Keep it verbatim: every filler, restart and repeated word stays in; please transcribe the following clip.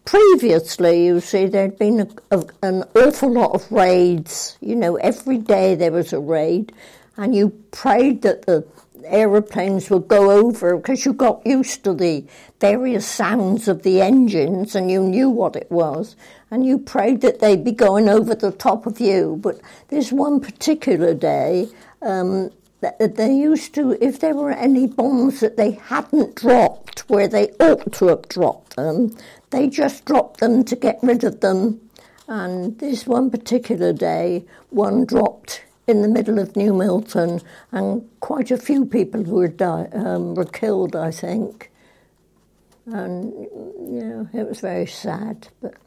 previously, you see, there'd been a, a, an awful lot of raids. You know, every day there was a raid, and you prayed that the aeroplanes would go over because you got used to the various sounds of the engines and you knew what it was, and you prayed that they'd be going over the top of you. But there's one particular day um, that they used to, if there were any bombs that they hadn't dropped where they ought to have dropped them, they just dropped them to get rid of them. And this one particular day, one dropped in the middle of New Milton, and quite a few people were di- um, were killed, I think. And, you know, it was very sad, but